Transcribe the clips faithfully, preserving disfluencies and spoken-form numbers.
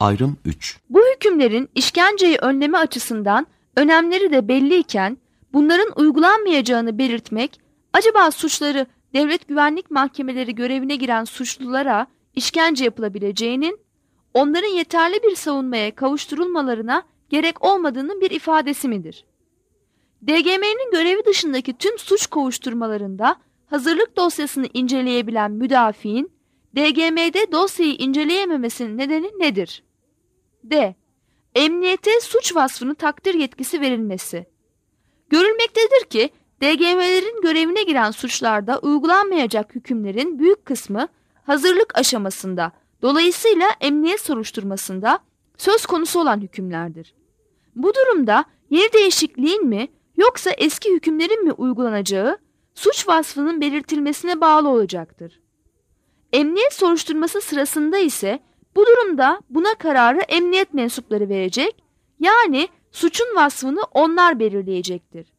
Ayrım üç. Bu hükümlerin işkenceyi önleme açısından önemleri de belliyken bunların uygulanmayacağını belirtmek, acaba suçları devlet güvenlik mahkemeleri görevine giren suçlulara işkence yapılabileceğinin, onların yeterli bir savunmaya kavuşturulmalarına gerek olmadığının bir ifadesi midir? D G M'nin görevi dışındaki tüm suç kovuşturmalarında hazırlık dosyasını inceleyebilen müdafiğin, D G M'de dosyayı inceleyememesinin nedeni nedir? D. Emniyete suç vasfını takdir yetkisi verilmesi. Görülmektedir ki D G M'lerin görevine giren suçlarda uygulanmayacak hükümlerin büyük kısmı hazırlık aşamasında, dolayısıyla emniyet soruşturmasında söz konusu olan hükümlerdir. Bu durumda yeni değişikliğin mi yoksa eski hükümlerin mi uygulanacağı suç vasfının belirtilmesine bağlı olacaktır. Emniyet soruşturması sırasında ise bu durumda buna kararı emniyet mensupları verecek, yani suçun vasfını onlar belirleyecektir.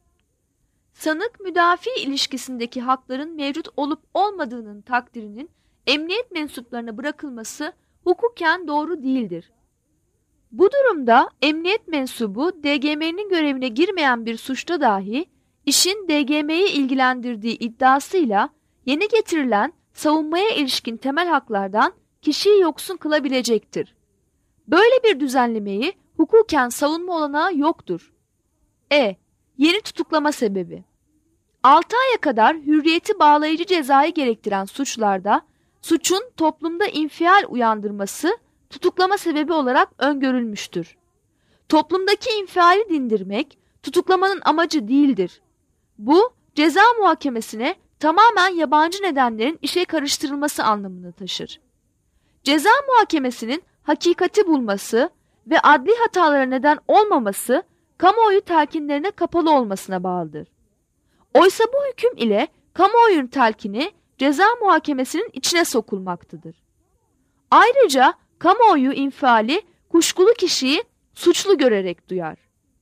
Sanık-müdafi ilişkisindeki hakların mevcut olup olmadığının takdirinin emniyet mensuplarına bırakılması hukuken doğru değildir. Bu durumda emniyet mensubu D G M'nin görevine girmeyen bir suçta dahi işin D G M'yi ilgilendirdiği iddiasıyla yeni getirilen savunmaya ilişkin temel haklardan kişiyi yoksun kılabilecektir. Böyle bir düzenlemeyi hukuken savunma olanağı yoktur. E. Yeni tutuklama sebebi. altı aya kadar hürriyeti bağlayıcı cezayı gerektiren suçlarda suçun toplumda infial uyandırması tutuklama sebebi olarak öngörülmüştür. Toplumdaki infiali dindirmek tutuklamanın amacı değildir. Bu ceza muhakemesine tamamen yabancı nedenlerin işe karıştırılması anlamını taşır. Ceza muhakemesinin hakikati bulması ve adli hatalara neden olmaması kamuoyu telkinlerine kapalı olmasına bağlıdır. Oysa bu hüküm ile kamuoyunun telkini ceza muhakemesinin içine sokulmaktadır. Ayrıca kamuoyu infiali kuşkulu kişiyi suçlu görerek duyar.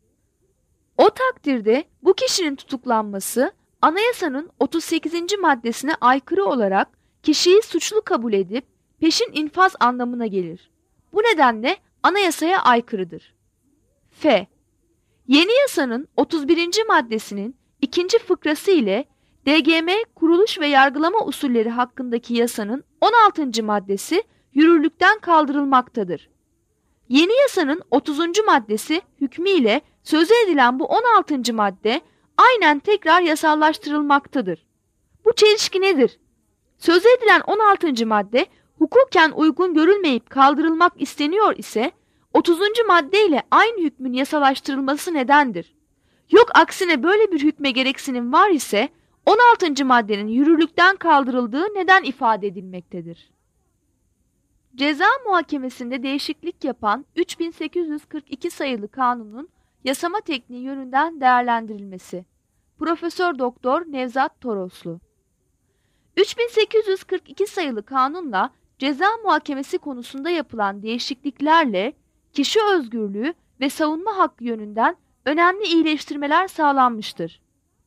O takdirde bu kişinin tutuklanması anayasanın otuz sekizinci maddesine aykırı olarak kişiyi suçlu kabul edip peşin infaz anlamına gelir. Bu nedenle anayasaya aykırıdır. F. Yeni yasanın otuz birinci maddesinin ikinci fıkrası ile D G M kuruluş ve yargılama usulleri hakkındaki yasanın on altıncı maddesi yürürlükten kaldırılmaktadır. Yeni yasanın otuzuncu maddesi hükmüyle sözü edilen bu on altıncı madde aynen tekrar yasallaştırılmaktadır. Bu çelişki nedir? Sözü edilen on altıncı madde hukuken uygun görülmeyip kaldırılmak isteniyor ise otuzuncu madde ile aynı hükmün yasalaştırılması nedendir? Yok aksine böyle bir hükme gereksinim var ise on altıncı maddenin yürürlükten kaldırıldığı neden ifade edilmektedir? Ceza muhakemesinde değişiklik yapan üç bin sekiz yüz kırk iki sayılı kanunun yasama tekniği yönünden değerlendirilmesi. Profesör Doktor Nevzat Toroslu. üç bin sekiz yüz kırk iki sayılı kanunla ceza muhakemesi konusunda yapılan değişikliklerle kişi özgürlüğü ve savunma hakkı yönünden önemli iyileştirmeler sağlanmıştır.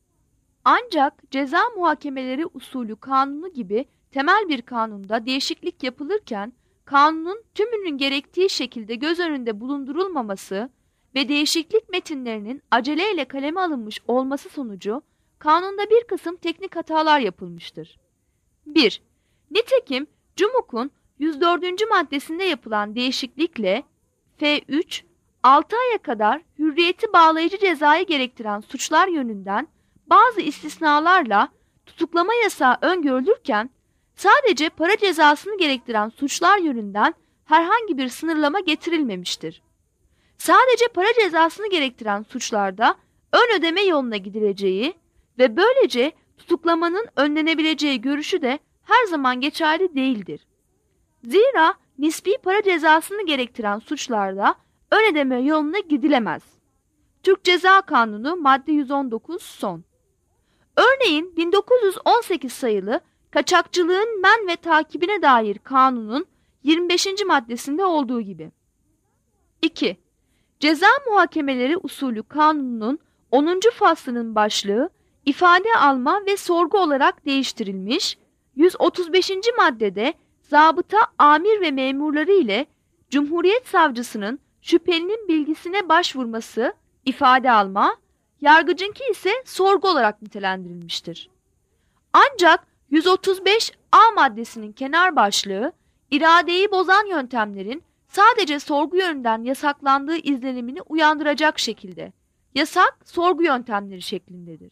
Ancak ceza muhakemeleri usulü kanunu gibi temel bir kanunda değişiklik yapılırken kanunun tümünün gerektiği şekilde göz önünde bulundurulmaması ve değişiklik metinlerinin aceleyle kaleme alınmış olması sonucu kanunda bir kısım teknik hatalar yapılmıştır. bir. Nitekim CUMUK'un yüz dördüncü maddesinde yapılan değişiklikle F üç, altı aya kadar hürriyeti bağlayıcı cezayı gerektiren suçlar yönünden bazı istisnalarla tutuklama yasağı öngörülürken sadece para cezasını gerektiren suçlar yönünden herhangi bir sınırlama getirilmemiştir. Sadece para cezasını gerektiren suçlarda ön ödeme yoluna gidileceği ve böylece tutuklamanın önlenebileceği görüşü de her zaman geçerli değildir. Zira nispi para cezasını gerektiren suçlarda ön ödeme yoluna gidilemez. Türk Ceza Kanunu madde yüz on dokuz son. Örneğin bin dokuz yüz on sekiz sayılı kaçakçılığın men ve takibine dair kanunun yirmi beşinci maddesinde olduğu gibi. iki. Ceza muhakemeleri usulü kanununun onuncu faslının başlığı ifade alma ve sorgu olarak değiştirilmiş, yüz otuz beşinci maddede zabıta, amir ve memurları ile Cumhuriyet savcısının şüphelinin bilgisine başvurması, ifade alma, yargıcınki ise sorgu olarak nitelendirilmiştir. Ancak yüz otuz beş A maddesinin kenar başlığı, iradeyi bozan yöntemlerin sadece sorgu yönünden yasaklandığı izlenimini uyandıracak şekilde, yasak sorgu yöntemleri şeklindedir.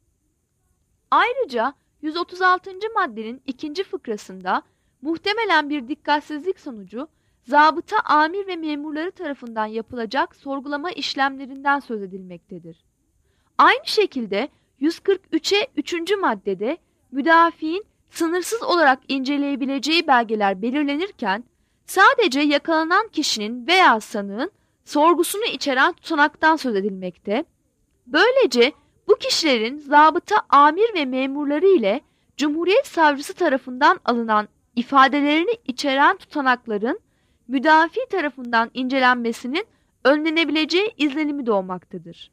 Ayrıca yüz otuz altıncı maddenin ikinci fıkrasında muhtemelen bir dikkatsizlik sonucu zabıta, amir ve memurları tarafından yapılacak sorgulama işlemlerinden söz edilmektedir. Aynı şekilde yüz kırk üçe üçüncü maddede müdafiin sınırsız olarak inceleyebileceği belgeler belirlenirken sadece yakalanan kişinin veya sanığın sorgusunu içeren tutanaktan söz edilmekte. Böylece bu kişilerin zabıta, amir ve memurları ile Cumhuriyet Savcısı tarafından alınan ifadelerini içeren tutanakların müdafi tarafından incelenmesinin önlenebileceği izlenimi doğmaktadır.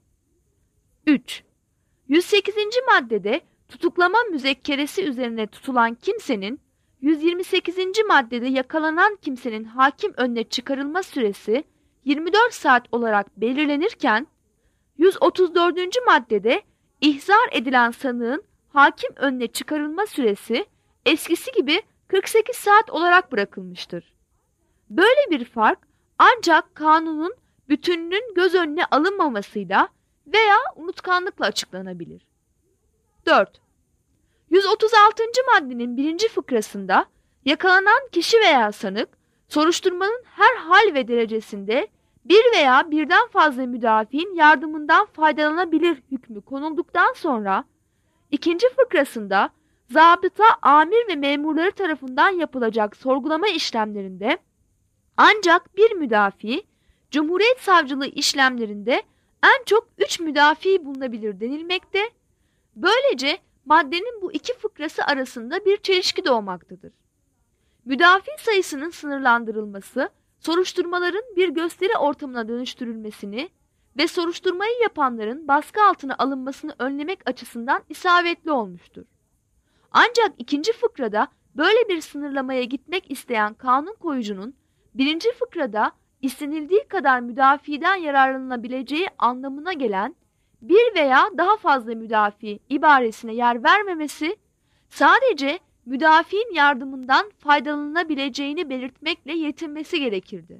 üç. yüz sekizinci maddede tutuklama müzekkeresi üzerine tutulan kimsenin, yüz yirmi sekizinci maddede yakalanan kimsenin hakim önüne çıkarılma süresi yirmi dört saat olarak belirlenirken, yüz otuz dördüncü maddede ihzar edilen sanığın hakim önüne çıkarılma süresi eskisi gibi kırk sekiz saat olarak bırakılmıştır. Böyle bir fark ancak kanunun bütününün göz önüne alınmamasıyla veya unutkanlıkla açıklanabilir. dört. yüz otuz altıncı maddenin birinci fıkrasında yakalanan kişi veya sanık soruşturmanın her hal ve derecesinde bir veya birden fazla müdafiin yardımından faydalanabilir hükmü konulduktan sonra ikinci fıkrasında zabıta, amir ve memurları tarafından yapılacak sorgulama işlemlerinde ancak bir müdafi, Cumhuriyet Savcılığı işlemlerinde en çok üç müdafi bulunabilir denilmekte. Böylece maddenin bu iki fıkrası arasında bir çelişki doğmaktadır. Müdafi sayısının sınırlandırılması, soruşturmaların bir gösteri ortamına dönüştürülmesini ve soruşturmayı yapanların baskı altına alınmasını önlemek açısından isabetli olmuştur. Ancak ikinci fıkrada böyle bir sınırlamaya gitmek isteyen kanun koyucunun birinci fıkrada istenildiği kadar müdafiden yararlanılabileceği anlamına gelen bir veya daha fazla müdafi ibaresine yer vermemesi, sadece müdafiin yardımından faydalanabileceğini belirtmekle yetinmesi gerekirdi.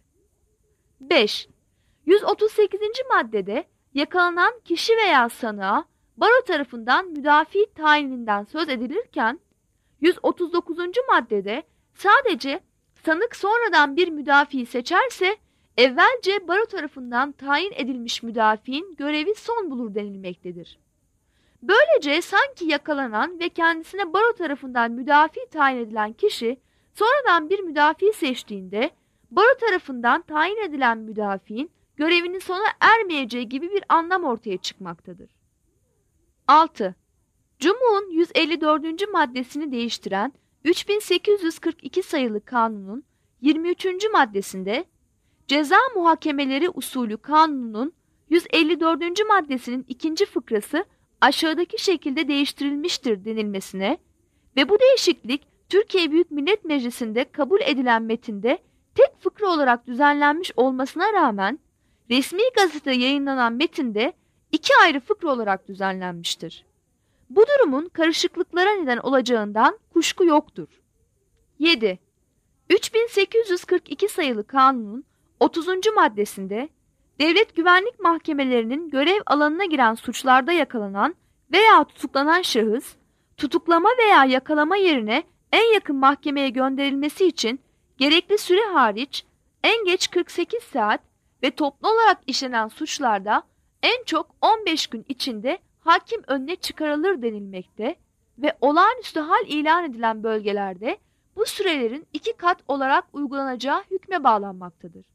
beş. yüz otuz sekizinci maddede yakalanan kişi veya sanığa baro tarafından müdafi tayininden söz edilirken, yüz otuz dokuzuncu maddede sadece sanık sonradan bir müdafiyi seçerse, evvelce baro tarafından tayin edilmiş müdafiin görevi son bulur denilmektedir. Böylece sanki yakalanan ve kendisine baro tarafından müdafi tayin edilen kişi sonradan bir müdafi seçtiğinde baro tarafından tayin edilen müdafiin görevinin sona ermeyeceği gibi bir anlam ortaya çıkmaktadır. altı. Cumhur'un yüz elli dördüncü maddesini değiştiren üç bin sekiz yüz kırk iki sayılı kanunun yirmi üçüncü maddesinde Ceza Muhakemeleri Usulü Kanunu'nun yüz elli dördüncü maddesinin ikinci fıkrası aşağıdaki şekilde değiştirilmiştir denilmesine ve bu değişiklik Türkiye Büyük Millet Meclisi'nde kabul edilen metinde tek fıkra olarak düzenlenmiş olmasına rağmen resmi gazetede yayınlanan metinde iki ayrı fıkra olarak düzenlenmiştir. Bu durumun karışıklıklara neden olacağından kuşku yoktur. yedi. üç bin sekiz yüz kırk iki sayılı kanunun otuzuncu maddesinde devlet güvenlik mahkemelerinin görev alanına giren suçlarda yakalanan veya tutuklanan şahıs, tutuklama veya yakalama yerine en yakın mahkemeye gönderilmesi için gerekli süre hariç en geç kırk sekiz saat ve toplu olarak işlenen suçlarda en çok on beş gün içinde hakim önüne çıkarılır denilmekte ve olağanüstü hal ilan edilen bölgelerde bu sürelerin iki kat olarak uygulanacağı hükme bağlanmaktadır.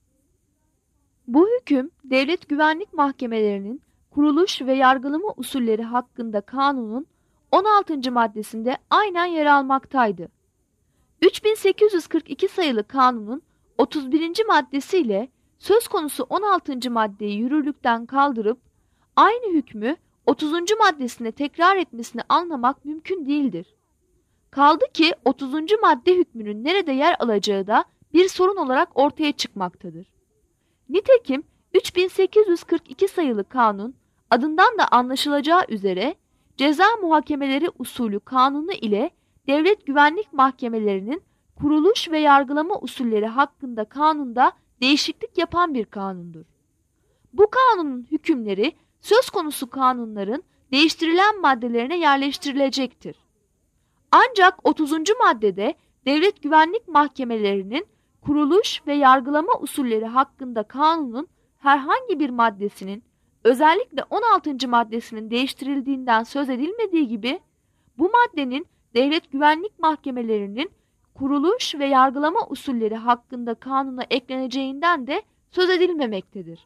Bu hüküm devlet güvenlik mahkemelerinin kuruluş ve yargılama usulleri hakkında kanunun on altıncı maddesinde aynen yer almaktaydı. üç bin sekiz yüz kırk iki sayılı kanunun otuz birinci maddesiyle söz konusu on altıncı maddeyi yürürlükten kaldırıp aynı hükmü otuzuncu maddesine tekrar etmesini anlamak mümkün değildir. Kaldı ki otuzuncu madde hükmünün nerede yer alacağı da bir sorun olarak ortaya çıkmaktadır. Nitekim üç bin sekiz yüz kırk iki sayılı kanun adından da anlaşılacağı üzere ceza muhakemeleri usulü kanunu ile devlet güvenlik mahkemelerinin kuruluş ve yargılama usulleri hakkında kanunda değişiklik yapan bir kanundur. Bu kanunun hükümleri söz konusu kanunların değiştirilen maddelerine yerleştirilecektir. Ancak otuzuncu maddede devlet güvenlik mahkemelerinin kuruluş ve yargılama usulleri hakkında kanunun herhangi bir maddesinin, özellikle on altıncı maddesinin değiştirildiğinden söz edilmediği gibi, bu maddenin devlet güvenlik mahkemelerinin kuruluş ve yargılama usulleri hakkında kanuna ekleneceğinden de söz edilmemektedir.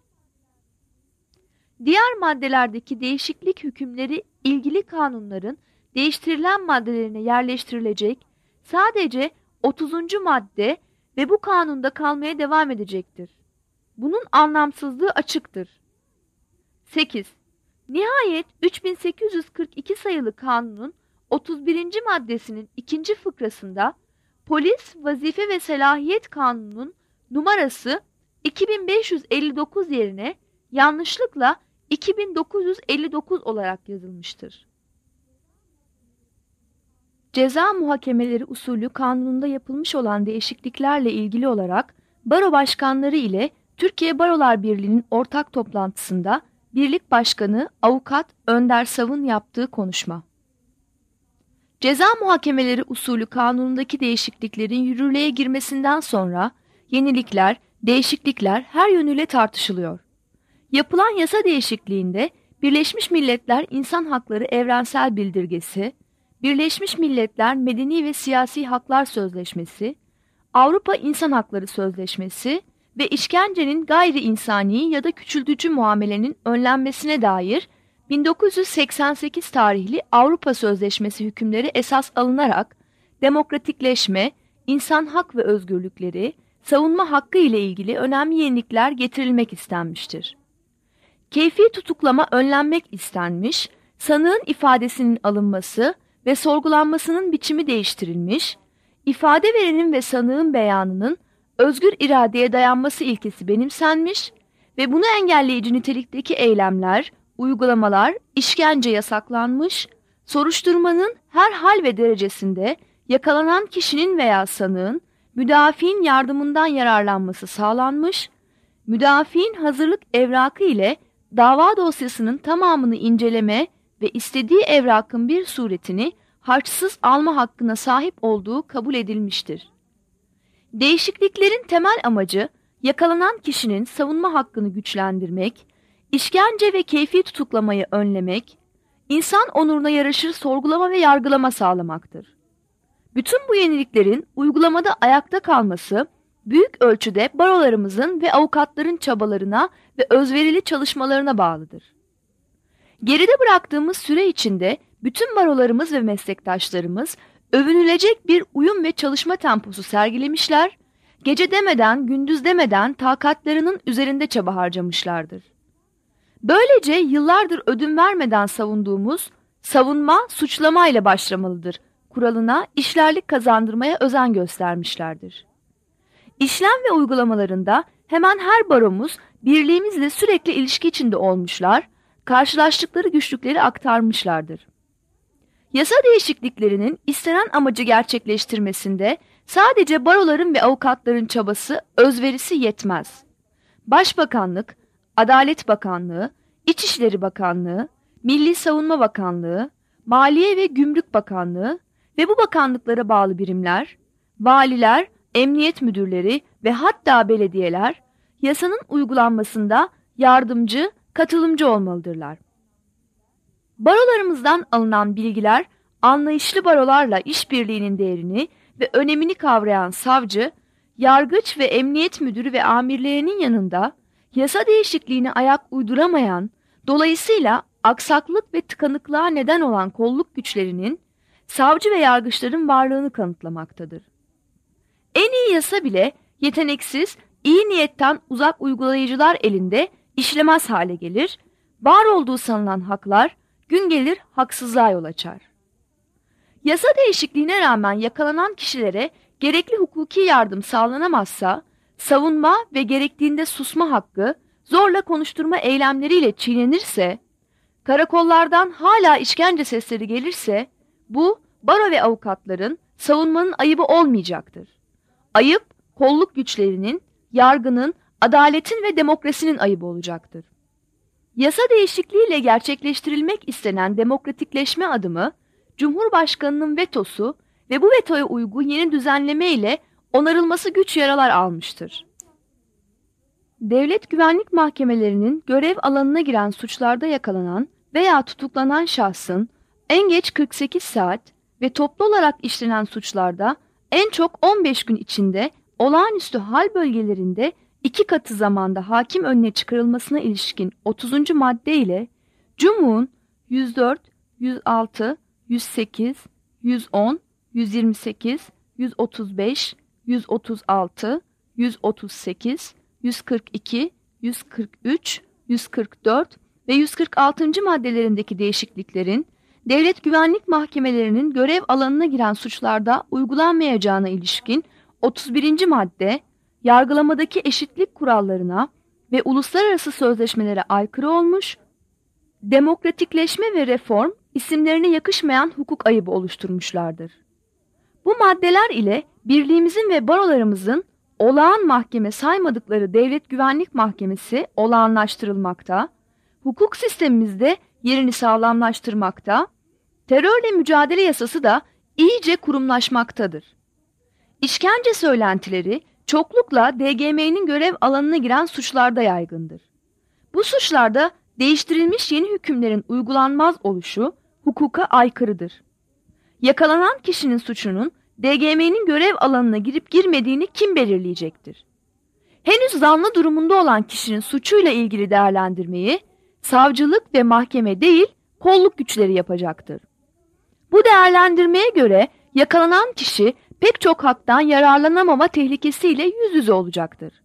Diğer maddelerdeki değişiklik hükümleri ilgili kanunların değiştirilen maddelerine yerleştirilecek, sadece otuzuncu madde ve bu kanunda kalmaya devam edecektir. Bunun anlamsızlığı açıktır. sekiz. Nihayet üç bin sekiz yüz kırk iki sayılı kanunun otuz birinci maddesinin ikinci fıkrasında Polis Vazife ve Selahiyet Kanunu'nun numarası iki bin beş yüz elli dokuz yerine yanlışlıkla iki bin dokuz yüz elli dokuz olarak yazılmıştır. Ceza muhakemeleri usulü kanununda yapılmış olan değişikliklerle ilgili olarak baro başkanları ile Türkiye Barolar Birliği'nin ortak toplantısında Birlik Başkanı Avukat Önder Sav'ın yaptığı konuşma. Ceza muhakemeleri usulü kanunundaki değişikliklerin yürürlüğe girmesinden sonra yenilikler, değişiklikler her yönüyle tartışılıyor. Yapılan yasa değişikliğinde Birleşmiş Milletler İnsan Hakları Evrensel Bildirgesi, Birleşmiş Milletler Medeni ve Siyasi Haklar Sözleşmesi, Avrupa İnsan Hakları Sözleşmesi ve işkencenin gayri insani ya da küçültücü muamelenin önlenmesine dair bin dokuz yüz seksen sekiz tarihli Avrupa Sözleşmesi hükümleri esas alınarak demokratikleşme, insan hak ve özgürlükleri, savunma hakkı ile ilgili önemli yenilikler getirilmek istenmiştir. Keyfi tutuklama önlenmek istenmiş, sanığın ifadesinin alınması ve sorgulanmasının biçimi değiştirilmiş, ifade verenin ve sanığın beyanının özgür iradeye dayanması ilkesi benimsenmiş ve bunu engelleyici nitelikteki eylemler, uygulamalar, işkence yasaklanmış, soruşturmanın her hal ve derecesinde yakalanan kişinin veya sanığın müdafiin yardımından yararlanması sağlanmış, müdafiin hazırlık evrakı ile dava dosyasının tamamını inceleme ve istediği evrakın bir suretini harçsız alma hakkına sahip olduğu kabul edilmiştir. Değişikliklerin temel amacı yakalanan kişinin savunma hakkını güçlendirmek, işkence ve keyfi tutuklamayı önlemek, insan onuruna yaraşır sorgulama ve yargılama sağlamaktır. Bütün bu yeniliklerin uygulamada ayakta kalması, büyük ölçüde barolarımızın ve avukatların çabalarına ve özverili çalışmalarına bağlıdır. Geride bıraktığımız süre içinde bütün barolarımız ve meslektaşlarımız övünülecek bir uyum ve çalışma temposu sergilemişler, gece demeden, gündüz demeden takatlarının üzerinde çaba harcamışlardır. Böylece yıllardır ödün vermeden savunduğumuz savunma suçlamayla başlamalıdır kuralına işlerlik kazandırmaya özen göstermişlerdir. İşlem ve uygulamalarında hemen her baromuz birliğimizle sürekli ilişki içinde olmuşlar, karşılaştıkları güçlükleri aktarmışlardır. Yasa değişikliklerinin istenen amacı gerçekleştirmesinde sadece baroların ve avukatların çabası, özverisi yetmez. Başbakanlık, Adalet Bakanlığı, İçişleri Bakanlığı, Milli Savunma Bakanlığı, Maliye ve Gümrük Bakanlığı ve bu bakanlıklara bağlı birimler, valiler, emniyet müdürleri ve hatta belediyeler yasanın uygulanmasında yardımcı, katılımcı olmalıdırlar. Barolarımızdan alınan bilgiler, anlayışlı barolarla işbirliğinin değerini ve önemini kavrayan savcı, yargıç ve emniyet müdürü ve amirlerinin yanında yasa değişikliğine ayak uyduramayan, dolayısıyla aksaklık ve tıkanıklığa neden olan kolluk güçlerinin, savcı ve yargıçların varlığını kanıtlamaktadır. En iyi yasa bile yeteneksiz, iyi niyetten uzak uygulayıcılar elinde işlemez hale gelir, var olduğu sanılan haklar gün gelir haksızlığa yol açar. Yasa değişikliğine rağmen yakalanan kişilere gerekli hukuki yardım sağlanamazsa, savunma ve gerektiğinde susma hakkı zorla konuşturma eylemleriyle çiğnenirse, karakollardan hala işkence sesleri gelirse, bu baro ve avukatların savunmanın ayıbı olmayacaktır. Ayıp, kolluk güçlerinin, yargının, adaletin ve demokrasinin ayıbı olacaktır. Yasa değişikliğiyle gerçekleştirilmek istenen demokratikleşme adımı, Cumhurbaşkanının vetosu ve bu vetoya uygun yeni düzenleme ile onarılması güç yaralar almıştır. Devlet güvenlik mahkemelerinin görev alanına giren suçlarda yakalanan veya tutuklanan şahsın en geç kırk sekiz saat ve toplu olarak işlenen suçlarda en çok on beş gün içinde olağanüstü hal bölgelerinde iki katı zamanda hakim önüne çıkarılmasına ilişkin otuzuncu madde ile Cumhur'un yüz dört, yüz altı, yüz sekiz, yüz on, yüz yirmi sekiz, yüz otuz beş, yüz otuz altı, yüz otuz sekiz, yüz kırk iki, yüz kırk üç, yüz kırk dört ve yüz kırk altıncı maddelerindeki değişikliklerin devlet güvenlik mahkemelerinin görev alanına giren suçlarda uygulanmayacağına ilişkin otuz birinci madde, yargılamadaki eşitlik kurallarına ve uluslararası sözleşmelere aykırı olmuş, demokratikleşme ve reform isimlerine yakışmayan hukuk ayıbı oluşturmuşlardır. Bu maddeler ile birliğimizin ve barolarımızın olağan mahkeme saymadıkları Devlet Güvenlik Mahkemesi olağanlaştırılmakta, hukuk sistemimizde yerini sağlamlaştırmakta, terörle mücadele yasası da iyice kurumlaşmaktadır. İşkence söylentileri çoklukla D G M'nin görev alanına giren suçlarda yaygındır. Bu suçlarda değiştirilmiş yeni hükümlerin uygulanmaz oluşu hukuka aykırıdır. Yakalanan kişinin suçunun D G M'nin görev alanına girip girmediğini kim belirleyecektir? Henüz zanlı durumunda olan kişinin suçuyla ilgili değerlendirmeyi savcılık ve mahkeme değil, kolluk güçleri yapacaktır. Bu değerlendirmeye göre yakalanan kişi pek çok haktan yararlanamama tehlikesiyle yüz yüze olacaktır.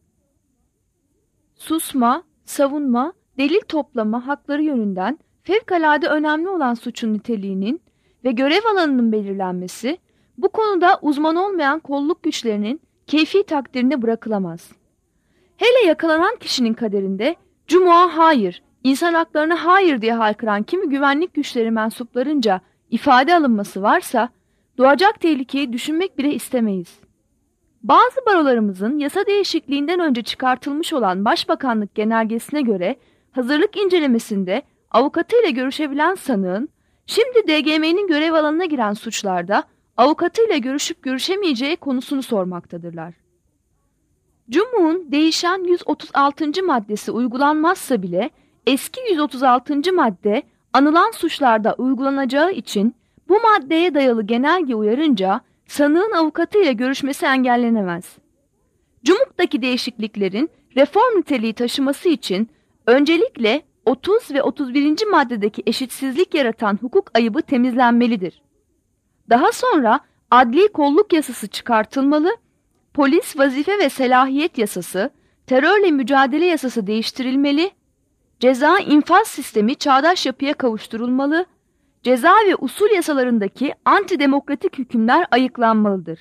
Susma, savunma, delil toplama hakları yönünden fevkalade önemli olan suçun niteliğinin ve görev alanının belirlenmesi, bu konuda uzman olmayan kolluk güçlerinin keyfi takdirine bırakılamaz. Hele yakalanan kişinin kaderinde Cumhur'a hayır, insan haklarına hayır diye haykıran kimi güvenlik güçleri mensuplarınca ifade alınması varsa, doğacak tehlikeyi düşünmek bile istemeyiz. Bazı barolarımızın yasa değişikliğinden önce çıkartılmış olan Başbakanlık genelgesine göre hazırlık incelemesinde avukatıyla görüşebilen sanığın, şimdi D G M'nin görev alanına giren suçlarda avukatıyla görüşüp görüşemeyeceği konusunu sormaktadırlar. Cumhur'un değişen yüz otuz altıncı maddesi uygulanmazsa bile eski yüz otuz altıncı madde anılan suçlarda uygulanacağı için bu maddeye dayalı genelge uyarınca sanığın avukatıyla görüşmesi engellenemez. Cumhur'daki değişikliklerin reform niteliği taşıması için öncelikle otuz ve otuz birinci maddedeki eşitsizlik yaratan hukuk ayıbı temizlenmelidir. Daha sonra adli kolluk yasası çıkartılmalı, polis vazife ve selahiyet yasası, terörle mücadele yasası değiştirilmeli, ceza infaz sistemi çağdaş yapıya kavuşturulmalı, ceza ve usul yasalarındaki antidemokratik hükümler ayıklanmalıdır.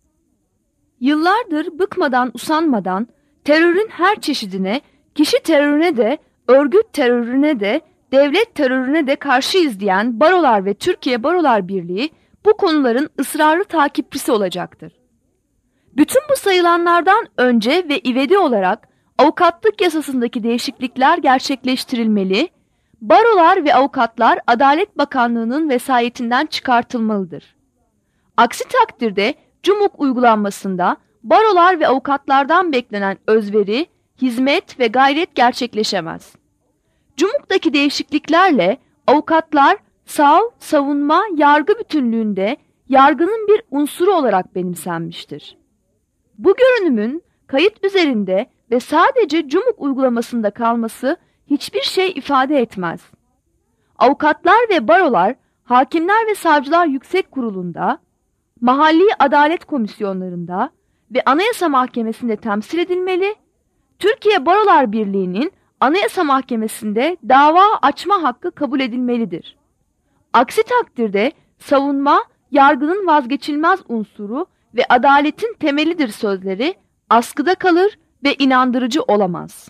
Yıllardır bıkmadan usanmadan terörün her çeşidine, kişi terörüne de, örgüt terörüne de, devlet terörüne de karşıyız diyen Barolar ve Türkiye Barolar Birliği bu konuların ısrarlı takipçisi olacaktır. Bütün bu sayılanlardan önce ve ivedi olarak avukatlık yasasındaki değişiklikler gerçekleştirilmeli, barolar ve avukatlar Adalet Bakanlığı'nın vesayetinden çıkartılmalıdır. Aksi takdirde Cumhur uygulanmasında barolar ve avukatlardan beklenen özveri, hizmet ve gayret gerçekleşemez. Cumhur'daki değişikliklerle avukatlar sav, savunma, yargı bütünlüğünde yargının bir unsuru olarak benimsenmiştir. Bu görünümün kayıt üzerinde ve sadece Cumhur uygulamasında kalması hiçbir şey ifade etmez. Avukatlar ve barolar, Hakimler ve Savcılar Yüksek Kurulu'nda, mahalli adalet komisyonlarında ve Anayasa Mahkemesi'nde temsil edilmeli, Türkiye Barolar Birliği'nin Anayasa Mahkemesi'nde dava açma hakkı kabul edilmelidir. Aksi takdirde savunma, yargının vazgeçilmez unsuru ve adaletin temelidir sözleri askıda kalır ve inandırıcı olamaz.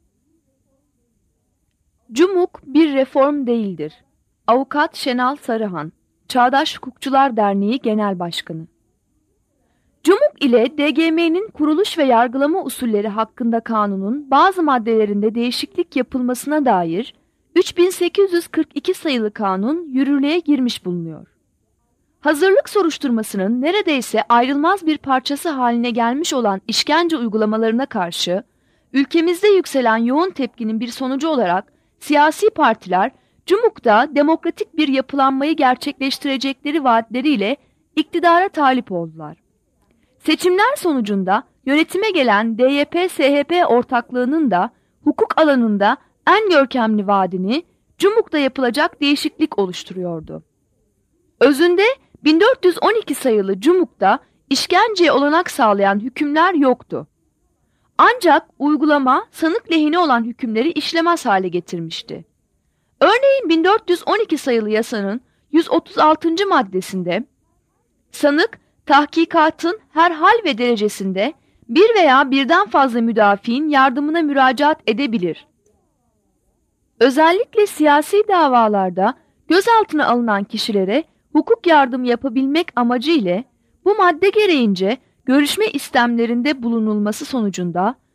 Cumhuk bir reform değildir. Avukat Şenal Sarıhan, Çağdaş Hukukçular Derneği Genel Başkanı. Cumhuk ile D G M'nin kuruluş ve yargılama usulleri hakkında kanunun bazı maddelerinde değişiklik yapılmasına dair üç bin sekiz yüz kırk iki sayılı kanun yürürlüğe girmiş bulunuyor. Hazırlık soruşturmasının neredeyse ayrılmaz bir parçası haline gelmiş olan işkence uygulamalarına karşı ülkemizde yükselen yoğun tepkinin bir sonucu olarak siyasi partiler Cumhuk'ta demokratik bir yapılanmayı gerçekleştirecekleri vaatleriyle iktidara talip oldular. Seçimler sonucunda yönetime gelen D Y P S H P ortaklığının da hukuk alanında en görkemli vaadini Cumhuk'ta yapılacak değişiklik oluşturuyordu. Özünde bin dört yüz on iki sayılı Cumhuk'ta işkenceye olanak sağlayan hükümler yoktu. Ancak uygulama sanık lehine olan hükümleri işlemez hale getirmişti. Örneğin bin dört yüz on iki sayılı yasanın yüz otuz altıncı maddesinde sanık tahkikatın her hal ve derecesinde bir veya birden fazla müdafiin yardımına müracaat edebilir. Özellikle siyasi davalarda gözaltına alınan kişilere hukuk yardımı yapabilmek amacı ile bu madde gereğince görüşme istemlerinde bulunulması sonucunda